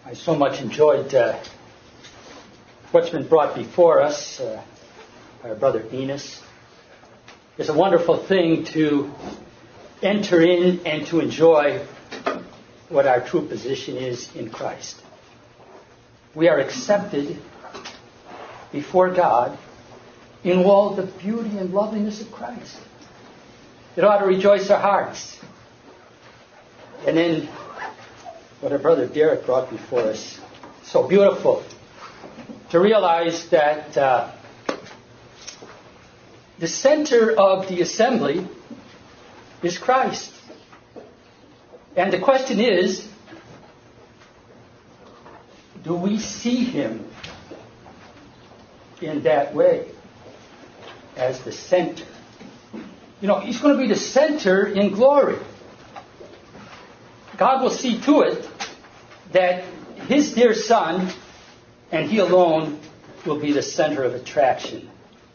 I so much enjoyed what's been brought before us, our brother Enos. It's a wonderful thing to enter in and to enjoy what our true position is in Christ. We are accepted before God in all the beauty and loveliness of Christ. It ought to rejoice our hearts. And then what our brother Derek brought before us, so beautiful to realize that the center of the assembly is Christ. And the question is, do we see him in that way as the center? You know, he's going to be the center in glory. God will see to it that his dear Son and he alone will be the center of attraction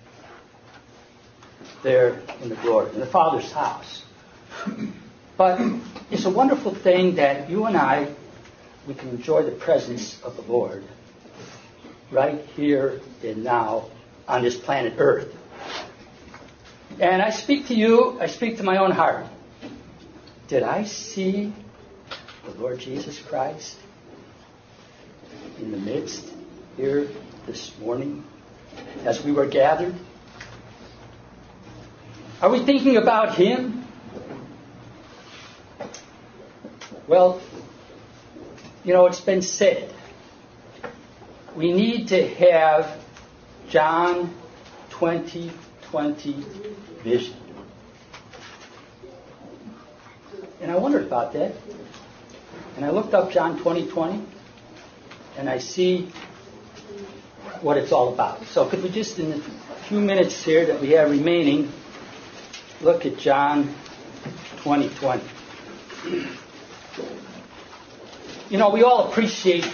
there in the glory, in the Father's house. But it's a wonderful thing that you and I, we can enjoy the presence of the Lord right here and now on this planet Earth. And I speak to you, I speak to my own heart. Did I see the Lord Jesus Christ in the midst here this morning as we were gathered? Are we thinking about him? Well, you know, it's been said, we need to have John 20:20 vision. And I wondered about that. And I looked up John 20:20, and I see what it's all about. So could we just, in the few minutes here that we have remaining, look at John 20:20. You know, we all appreciate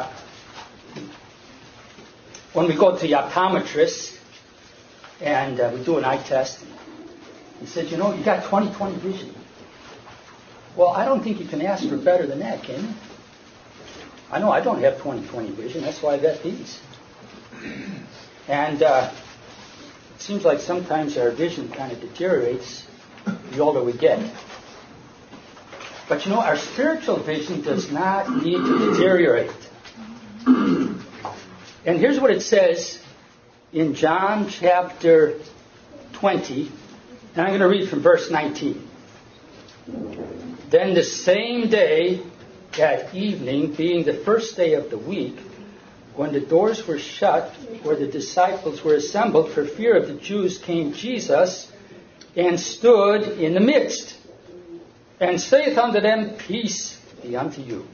when we go to the optometrist and we do an eye test. He says, you know, you got 20/20 vision. Well, I don't think you can ask for better than that, can you? I know I don't have 20/20 vision. That's why I got these. And it seems like sometimes our vision kind of deteriorates the older we get. But you know, our spiritual vision does not need to deteriorate. And here's what it says in John chapter 20. And I'm going to read from verse 19. Then the same day at evening, being the first day of the week, when the doors were shut, where the disciples were assembled for fear of the Jews, came Jesus and stood in the midst, and saith unto them, Peace be unto you.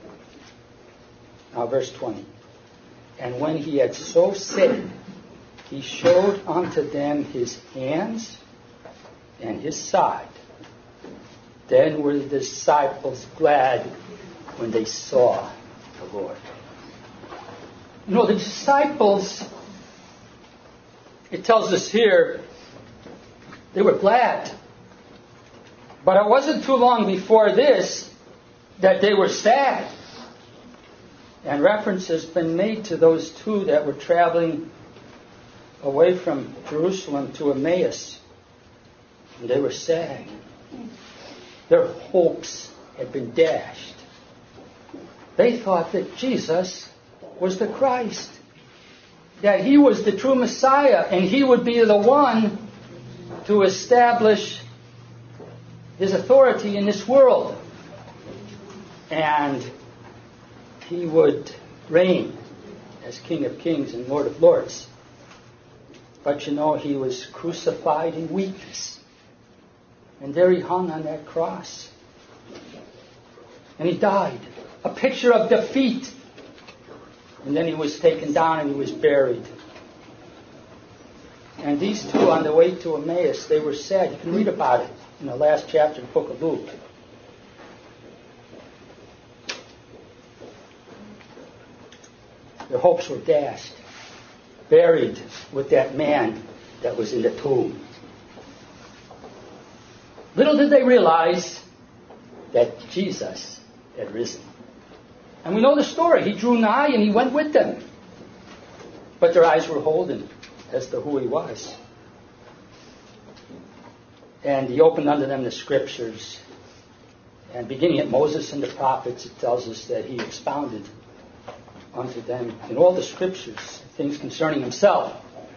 Now verse 20. And when he had so said, he showed unto them his hands and his side. Then were the disciples glad when they saw the Lord. You know, the disciples, it tells us here, they were glad. But it wasn't too long before this that they were sad. And reference has been made to those two that were traveling away from Jerusalem to Emmaus. And they were sad. Their hopes had been dashed. They thought that Jesus was the Christ, that he was the true Messiah, and he would be the one to establish his authority in this world. And he would reign as King of Kings and Lord of Lords. But you know, he was crucified in weakness. And there he hung on that cross. And he died. A picture of defeat. And then he was taken down and he was buried. And these two on the way to Emmaus, they were sad. You can read about it in the last chapter of the book of Luke. Their hopes were dashed. Buried with that man that was in the tomb. Little did they realize that Jesus had risen. And we know the story. He drew nigh and he went with them. But their eyes were holden as to who he was. And he opened unto them the scriptures. And beginning at Moses and the prophets, it tells us that he expounded unto them in all the scriptures things concerning himself.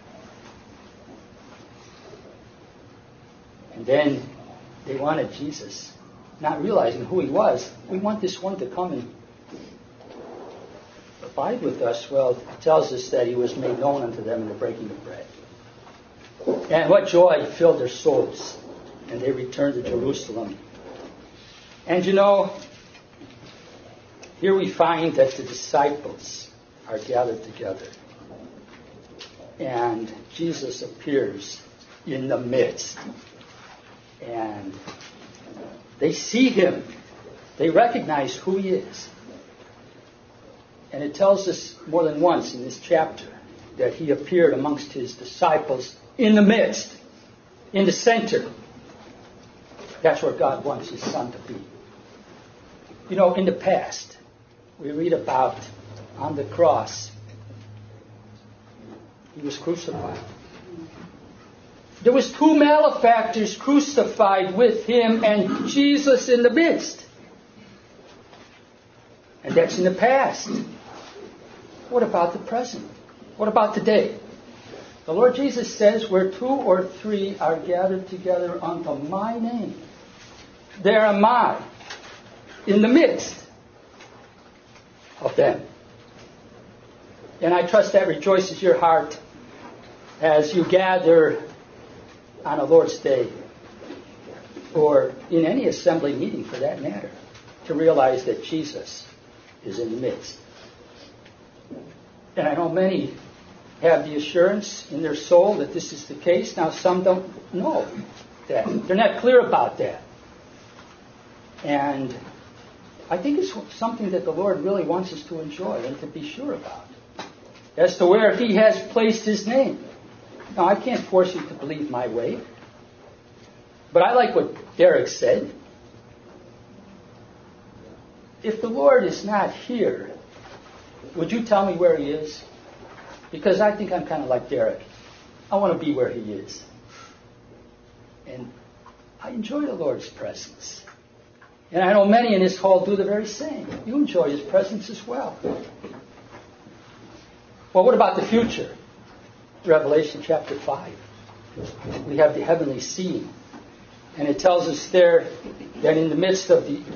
And then they wanted Jesus, not realizing who he was. We want this one to come and abide with us. Well, it tells us that he was made known unto them in the breaking of bread. And what joy filled their souls. And they returned to Jerusalem. And you know, here we find that the disciples are gathered together. And Jesus appears in the midst. And they see him. They recognize who he is. And it tells us more than once in this chapter that he appeared amongst his disciples in the midst, in the center. That's where God wants his Son to be. You know, in the past, we read about on the cross, he was crucified. There was two malefactors crucified with him and Jesus in the midst. And that's in the past. What about the present? What about today? The Lord Jesus says, where two or three are gathered together unto my name, there am I in the midst of them. And I trust that rejoices your heart as you gather on a Lord's Day, or in any assembly meeting for that matter, to realize that Jesus is in the midst. And I know many have the assurance in their soul that this is the case. Now some don't know that. They're not clear about that. And I think it's something that the Lord really wants us to enjoy and to be sure about, as to where he has placed his name. Now, I can't force you to believe my way, but I like what Derek said. If the Lord is not here, would you tell me where he is? Because I think I'm kind of like Derek. I want to be where he is. And I enjoy the Lord's presence. And I know many in this hall do the very same. You enjoy his presence as well. Well, what about the future? Revelation chapter 5. We have the heavenly scene. And it tells us there that in the midst of the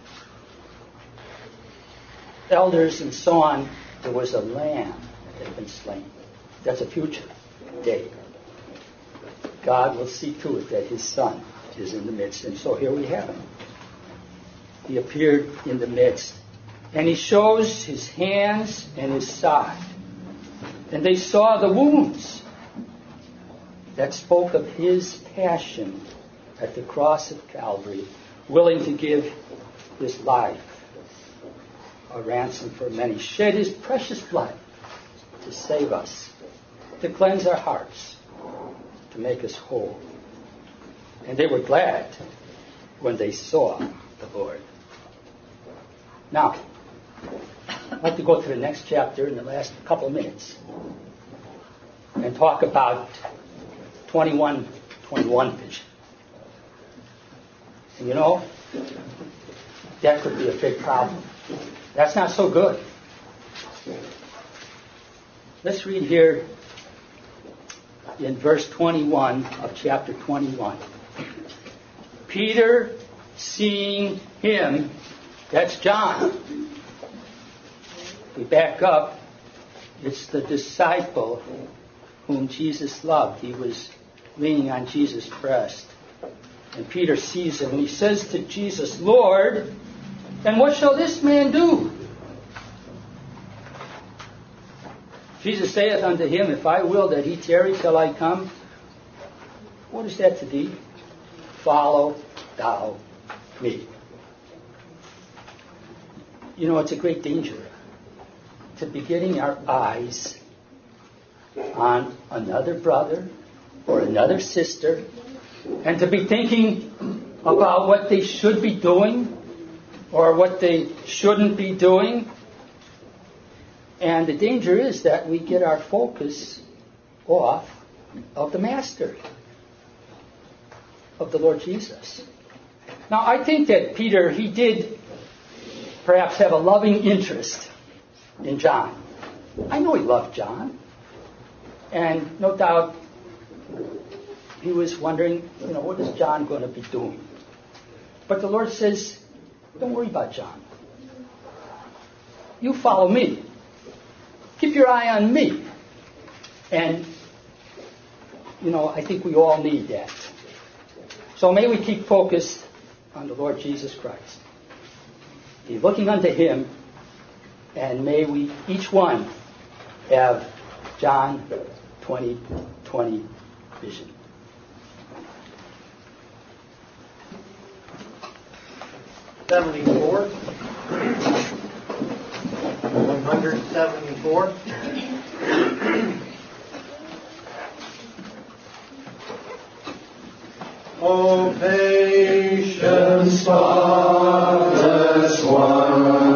elders and so on, there was a lamb that had been slain. That's a future day. God will see to it that his Son is in the midst. And so here we have him. He appeared in the midst. And he shows his hands and his side. And they saw the wounds that spoke of his passion at the cross of Calvary, willing to give his life a ransom for many, shed his precious blood to save us, to cleanse our hearts, to make us whole. And they were glad when they saw the Lord. Now, I'd like to go to the next chapter in the last couple of minutes and talk about 21 vision. And you know, that could be a big problem. That's not so good. Let's read here in verse 21 of chapter 21. Peter, seeing him, that's John. We back up, it's the disciple whom Jesus loved. He was leaning on Jesus' breast. And Peter sees him and he says to Jesus, Lord, and what shall this man do? Jesus saith unto him, if I will that he tarry till I come, what is that to thee? Follow thou me. You know, it's a great danger to be getting our eyes on another brother or another sister and to be thinking about what they should be doing or what they shouldn't be doing And the danger is that we get our focus off of the Master, of the Lord Jesus. Now, I think that Peter, he did perhaps have a loving interest in John. I know he loved John. And no doubt he was wondering, what is John going to be doing? But the Lord says, don't worry about John. You follow me. Keep your eye on me. And, I think we all need that. So may we keep focused on the Lord Jesus Christ. Be looking unto him, and may we each one have John 20:20 vision. '74. 174. O patience, spotless one.